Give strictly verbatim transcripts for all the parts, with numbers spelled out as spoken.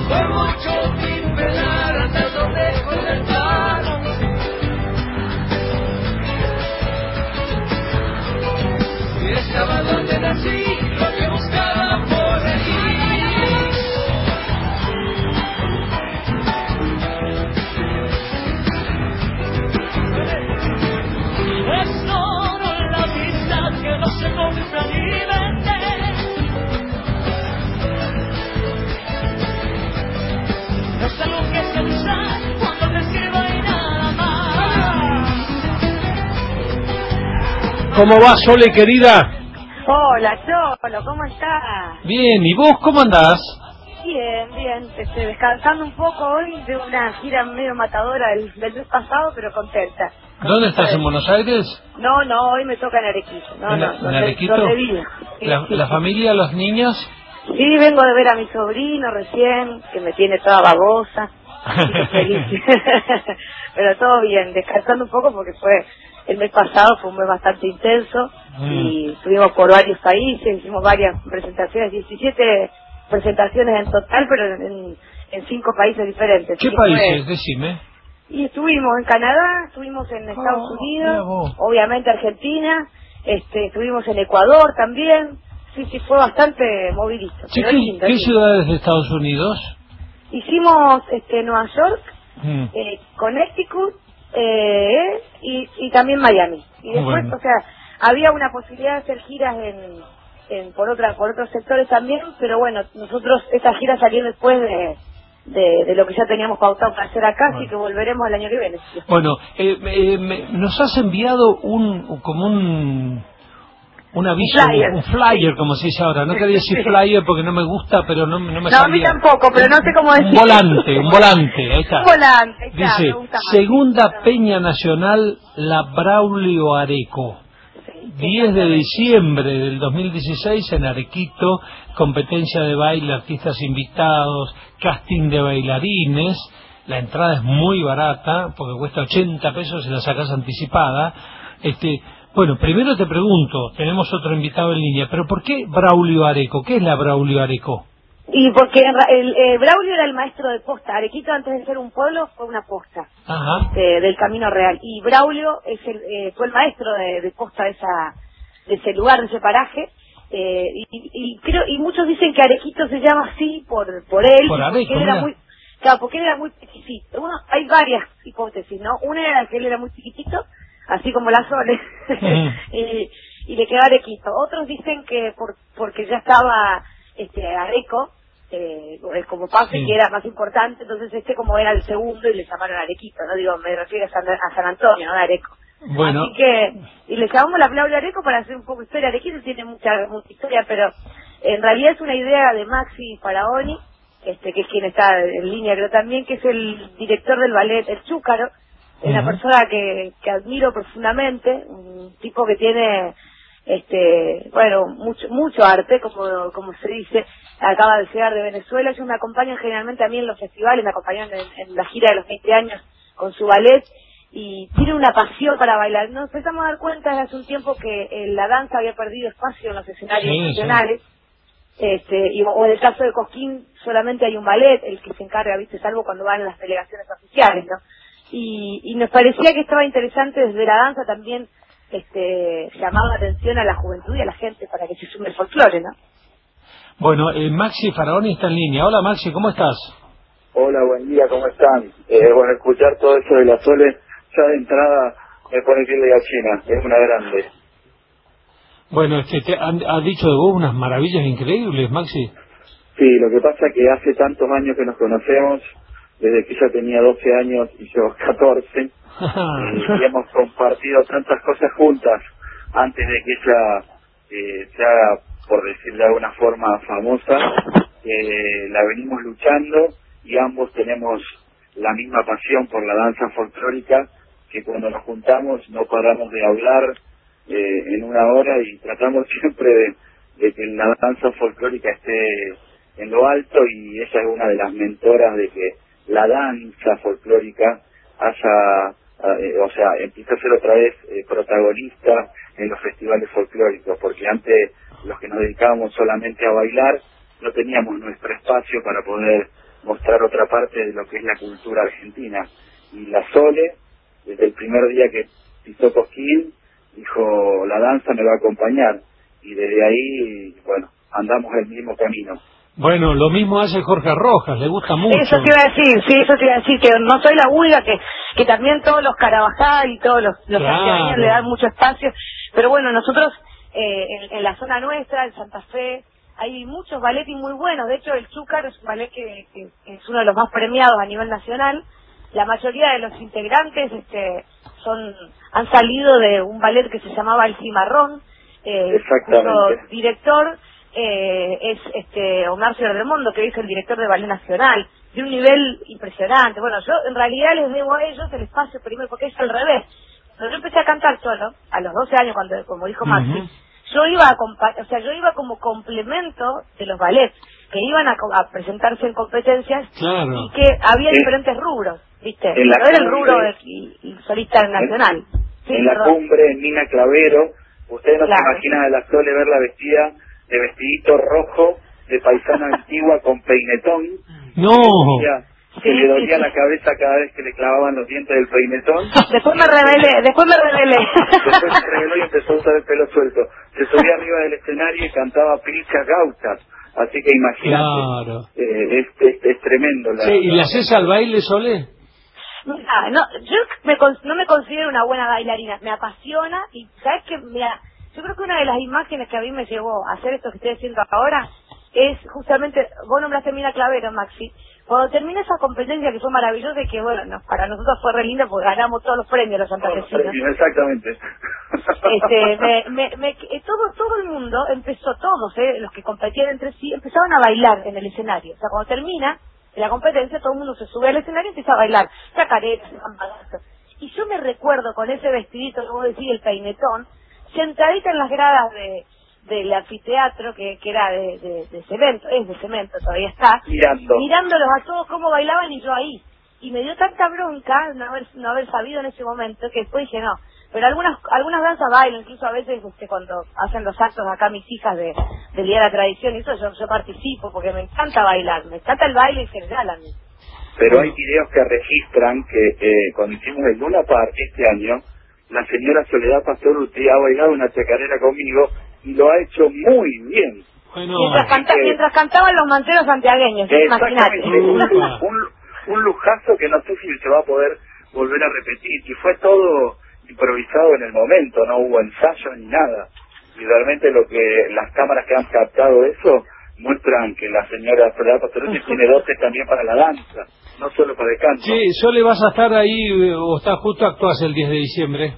Fue mucho sin pelar andando lejos del mar. Y estaba donde nací, lo que buscaba por allí. Es oro la amistad que no se compra ni vende. Es algo que se usa cuando te sirva y nada más. ¿Cómo va, Sole, querida? Hola, Cholo, ¿cómo estás? Bien, ¿y vos cómo andás? Bien, bien, este, descansando un poco hoy de una gira medio matadora del, del mes pasado, pero contenta. ¿Dónde estás, en Buenos Aires? No, no, hoy me toca en Arequito. No, ¿En, no, en donde, Arequito? donde vivo. Sí, ¿La, sí, la sí. familia, los niños? Sí, vengo de ver a mi sobrino recién, que me tiene toda babosa. Así que feliz. Pero todo bien, descansando un poco porque fue el mes pasado, fue un mes bastante intenso Mm. y estuvimos por varios países, hicimos varias presentaciones, diecisiete presentaciones en total, pero en, en cinco países diferentes. ¿Qué Así que países? fue- Decime. Y estuvimos en Canadá, estuvimos en Estados Oh, Unidos, mira vos. obviamente Argentina, este, estuvimos en Ecuador también. Sí, sí, fue bastante movidito, Che, pero ¿Qué, lindo, qué lindo. ciudades de Estados Unidos? Hicimos este, Nueva York, Mm. eh, Connecticut eh, y, y también Miami. Y después, Bueno. o sea, había una posibilidad de hacer giras en, en por otra por otros sectores también, pero bueno, nosotros esta gira salió después de, de, de lo que ya teníamos pautado para hacer acá, Bueno. así que volveremos el año que viene. Bueno, eh, eh, me- nos has enviado un como un un aviso, Un flyer. un flyer, como se dice ahora. No quería decir Sí. flyer porque no me gusta, pero no, no me No, a mí salía. tampoco, pero no sé cómo Un decir. volante, un volante, ahí está. Un volante, ahí está, Dice, me gusta más. segunda Sí. Peña Nacional La Braulio Areco. Sí, diez de exactamente. diciembre del dos mil dieciséis en Arequito, competencia de baile, artistas invitados, casting de bailarines. La entrada es muy barata, porque cuesta ochenta pesos si la sacas anticipada. Este, bueno, primero te pregunto, tenemos otro invitado en línea, pero ¿por qué Braulio Areco? ¿Qué es la Braulio Areco? Y porque en ra- el, eh, Braulio era el maestro de posta. Arequito, antes de ser un pueblo, fue una posta Ajá. este, del Camino Real. Y Braulio es el, eh, fue el maestro de, de posta de, esa, de ese lugar, de ese paraje. Eh, y, y creo y muchos dicen que Arequito se llama así por por él, Por y Areco, porque él era mira. muy, claro, porque él era muy chiquitito. Uno, hay varias hipótesis, ¿no? Una era que él era muy chiquitito, así como la Sole, Ujú. y, y le quedó Arequito. Otros dicen que por, porque ya estaba este Areco, eh, como pase Sí. que era más importante, entonces este como era el segundo y le llamaron Arequito, no digo, me refiero a San, a San Antonio, no a Areco. Bueno, Así que, y le llamamos la Braulio Areco para hacer un poco de historia. Arequito tiene mucha, mucha historia, pero en realidad es una idea de Maxi Faraoni, este, que es quien está en línea creo también, que es el director del ballet El Chúcaro, es una Ujú. persona que, que admiro profundamente, un tipo que tiene este bueno mucho mucho arte, como como se dice. Acaba de llegar de Venezuela. Ellos me acompañan generalmente a mí en los festivales, me acompañan en, en la gira de los veinte años con su ballet, y tiene una pasión para bailar. Nos empezamos a dar cuenta desde hace un tiempo que eh, la danza había perdido espacio en los escenarios Sí, sí. nacionales. Este, y, o en el caso de Cosquín solamente hay un ballet el que se encarga, viste, salvo cuando van las delegaciones oficiales, ¿no? Y, y nos parecía que estaba interesante desde la danza también este llamar la atención a la juventud y a la gente para que se sume el folclore, ¿no? bueno, eh, Maxi Faraoni está en línea. Hola Maxi, ¿cómo estás? Hola, buen día, ¿cómo están? Eh, bueno, escuchar todo eso de la Sole, ya de entrada me pone piel de gallina, es una grande. Bueno, este, te han, ha dicho de vos unas maravillas increíbles, Maxi. Sí, lo que pasa es que hace tantos años que nos conocemos, desde que ella tenía doce años y yo catorce, eh, y hemos compartido tantas cosas juntas antes de que ella eh, se haga, por decirlo de alguna forma, famosa, eh, la venimos luchando y ambos tenemos la misma pasión por la danza folclórica, que cuando nos juntamos no paramos de hablar eh, en una hora y tratamos siempre de, de que la danza folclórica esté en lo alto, y ella es una de las mentoras de que la danza folclórica haya, eh, o sea, empiece a ser otra vez eh, protagonista en los festivales folclóricos, porque antes los que nos dedicábamos solamente a bailar no teníamos nuestro espacio para poder mostrar otra parte de lo que es la cultura argentina. Y la Sole, desde el primer día que pisó Cosquín, dijo, la danza me va a acompañar, y desde ahí, bueno, andamos el mismo camino. Bueno, lo mismo hace Jorge Rojas, le gusta mucho. Eso te iba a decir, sí, eso te iba a decir, que no soy la única, que que también todos los Carabajal y todos los, los Claro. santiagueños le dan mucho espacio, pero bueno, nosotros eh, en, en la zona nuestra, en Santa Fe, hay muchos balletis muy buenos. De hecho, el Chúcaro es un ballet que, que es uno de los más premiados a nivel nacional. La mayoría de los integrantes este, son han salido de un ballet que se llamaba El Cimarrón, eh, cuyo director eh, es este Omar Ciardemondo, que es el director de Ballet Nacional, de un nivel impresionante. Bueno, yo en realidad les debo a ellos el espacio primero, porque es al revés. Cuando yo empecé a cantar solo, a los doce años, cuando como dijo Maxi, uh-huh. yo iba a compa- o sea, yo iba como complemento de los ballets, que iban a, a presentarse en competencias, claro. y que había sí. diferentes rubros, ¿viste? En no la era cumbre, el rubro de, y, y solista nacional. En, sí, en la perdón. cumbre, en Nina Clavero, ustedes no claro. se imaginan a la Sole verla vestida de vestidito rojo, de paisana antigua con peinetón. No. Que sí, le dolía sí, la cabeza cada vez que le clavaban los dientes del peinetón. Después me rebelé, después me rebelé. Después se rebeló y empezó a usar el pelo suelto. Se subía arriba del escenario y cantaba pilchas gauchas. Así que imagínate, claro. eh, es, es, es tremendo. La, sí, ¿y la, le haces al baile, Sole? Mira, no, yo me, no me considero una buena bailarina, me apasiona y, ¿sabes qué? Mira, yo creo que una de las imágenes que a mí me llevó a hacer esto que estoy haciendo ahora es justamente, vos nombraste Nina Clavero, Maxi, cuando terminé esa competencia que fue maravillosa y que, bueno, no, para nosotros fue re linda porque ganamos todos los premios los santafesinos. Exactamente. Este, me, me, me, todo, todo el mundo empezó, todos, eh, los que competían entre sí, empezaron a bailar en el escenario. O sea, cuando termina la competencia, todo el mundo se sube al escenario y empieza a bailar. Chacaretas, campanazos. Y yo me recuerdo con ese vestidito, como decía, el peinetón, sentadita en las gradas de del anfiteatro, que, que era de, de, de cemento, es de cemento, todavía está, Mirando. mirándolos a todos cómo bailaban y yo ahí. Y me dio tanta bronca no haber, no haber sabido en ese momento que después dije no. Pero algunas algunas danzas bailan, incluso a veces este, cuando hacen los actos acá mis hijas de del Día de la Tradición, y eso yo, yo participo porque me encanta bailar, me encanta el baile en general a mí. Pero hay videos que registran que eh, cuando hicimos el Luna Park este año, la señora Soledad Pastor Urtí ha bailado una chacarera conmigo y lo ha hecho muy bien. Bueno, mientras, canta, que, mientras cantaban los manteros santiagueños, imagínate. Un, un, un lujazo que no sé si se va a poder volver a repetir. Y fue todo improvisado en el momento, no hubo ensayo ni nada. Y realmente lo que las cámaras que han captado eso muestran que la señora Soledad Pastoruti tiene dotes también para la danza, no solo para el canto. Sí, Sole, ¿vas a estar ahí o estás justo actuás el diez de diciembre?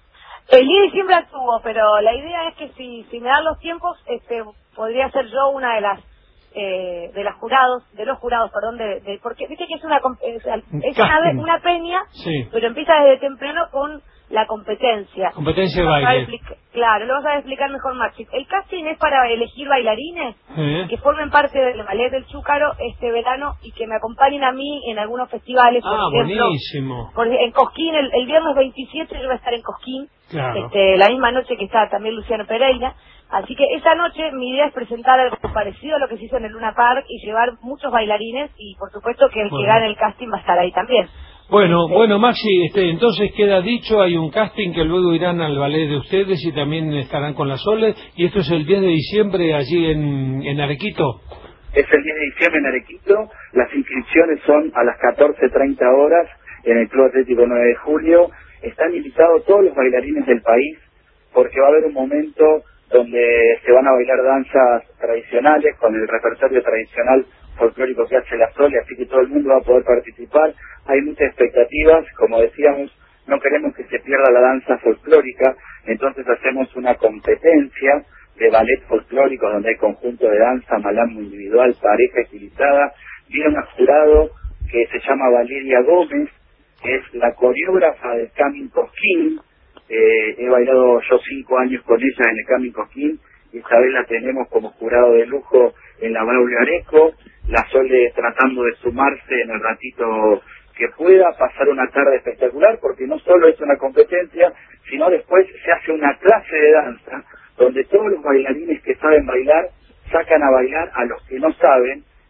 El diez de diciembre actúo, pero la idea es que si si me dan los tiempos, este podría ser yo una de las eh, de las jurados, de los jurados, perdón, de, de porque viste que es una es una, una peña, sí. pero empieza desde temprano con la competencia. Competencia de baile. Claro, lo vas a explicar mejor, Maxi. El casting es para elegir bailarines ¿Eh? que formen parte del ballet del Chúcaro este verano y que me acompañen a mí en algunos festivales. Por ah, ejemplo, buenísimo. Por, en Cosquín, el, el viernes veintisiete yo voy a estar en Cosquín, claro. este, la misma noche que está también Luciano Pereira. Así que esa noche mi idea es presentar algo parecido a lo que se hizo en el Luna Park y llevar muchos bailarines y por supuesto que el bueno. que gane el casting va a estar ahí también. Bueno, este, bueno Maxi, este, entonces queda dicho, hay un casting que luego irán al ballet de ustedes y también estarán con la Sole, y esto es el diez de diciembre allí en, en Arequito. Es el diez de diciembre en Arequito, las inscripciones son a las catorce treinta horas en el Club Atlético nueve de julio, están invitados todos los bailarines del país porque va a haber un momento donde se van a bailar danzas tradicionales con el repertorio tradicional folclórico que hace la Sole, así que todo el mundo va a poder participar. Hay muchas expectativas, como decíamos, no queremos que se pierda la danza folclórica, entonces hacemos una competencia de ballet folclórico donde hay conjunto de danza, malambo individual, pareja equilibrada. Viene una jurado que se llama Valeria Gómez, que es la coreógrafa del Camin Cosquín. Eh, he bailado yo cinco años con ella en el Camin Cosquín y esta vez la tenemos como jurado de lujo en la Braulio Areco. La Sole tratando de sumarse en el ratito que pueda, pasar una tarde espectacular, porque no solo es una competencia, sino después se hace una clase de danza, donde todos los bailarines que saben bailar, sacan a bailar a los que no saben,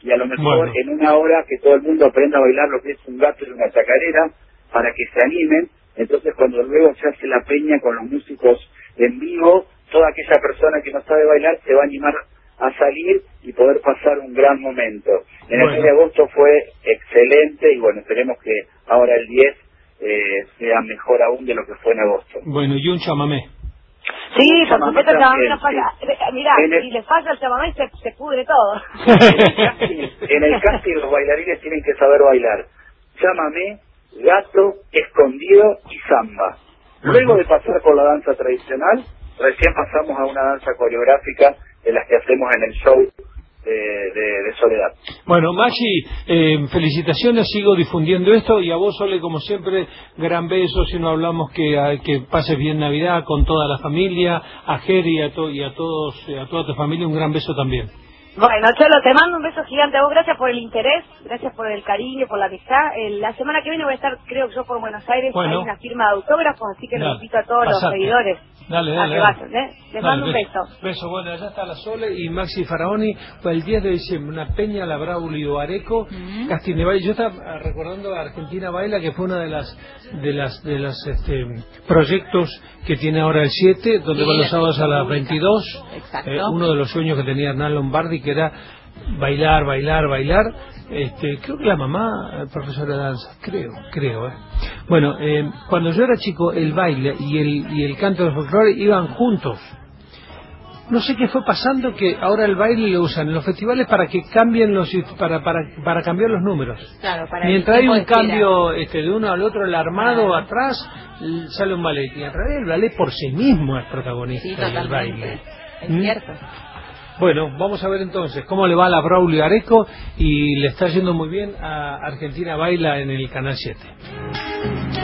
y a lo mejor bueno. en una hora que todo el mundo aprenda a bailar lo que es un gato y una chacarera, para que se animen. Entonces cuando luego se hace la peña con los músicos en vivo, toda aquella persona que no sabe bailar se va a animar a salir y poder pasar un gran momento. En bueno. el mes de agosto fue excelente y bueno, esperemos que ahora el diez eh, sea mejor aún de lo que fue en agosto. Bueno, y un chamamé. Sí, Un por chamamé supuesto el chamamé también, no falla. sí. Mirá, En el- si le falla el chamamé se, se pudre todo. En el casting, en el casting los bailarines tienen que saber bailar chamamé, gato, escondido y samba. Luego de pasar por la danza tradicional, recién pasamos a una danza coreográfica de las que hacemos en el show de, de, de Soledad. Bueno, Maxi, eh, felicitaciones, sigo difundiendo esto, y a vos, Sole, como siempre, gran beso. Si no hablamos, que, a, que pases bien Navidad con toda la familia, a Jerry y a, to, y a todos, eh, a toda tu familia, un gran beso también. Bueno, Cholo, te mando un beso gigante a vos. Gracias por el interés, gracias por el cariño, por la amistad. Eh, la semana que viene voy a estar, creo que yo, por Buenos Aires. Bueno. Hay una firma de autógrafos, así que Dale, los invito a todos pasate. los seguidores Dale, a dale, que dale. vayan, ¿eh? Les Dale, mando un beso. Beso, bueno, allá está la Sole y Maxi Faraoni. Fue el diez de diciembre, una peña, la Braulio Areco, Uh-huh. casting de baile. Yo estaba recordando a Argentina Baila, que fue una de las de las de las este, proyectos que tiene ahora el siete, donde Sí, van los la sábados a las pública. veintidós. Exacto. Eh, uno de los sueños que tenía Hernán Lombardi, que era bailar, bailar, bailar. Este, creo que la mamá, eh, profesora de danza, creo, creo. Eh. Bueno, eh, cuando yo era chico, el baile y el y el canto del folclore iban juntos. No sé qué fue pasando, que ahora el baile lo usan en los festivales para que cambien los para para para cambiar los números. Claro, para Mientras el hay tiempo un de espera. cambio este, de uno al otro, el armado Claro. atrás, l- sale un ballet. Y en realidad el ballet por sí mismo es protagonista Sí, del totalmente. baile. Es ¿Mm? cierto. Bueno, vamos a ver entonces cómo le va a la Braulio Areco, y le está yendo muy bien a Argentina Baila en el Canal siete.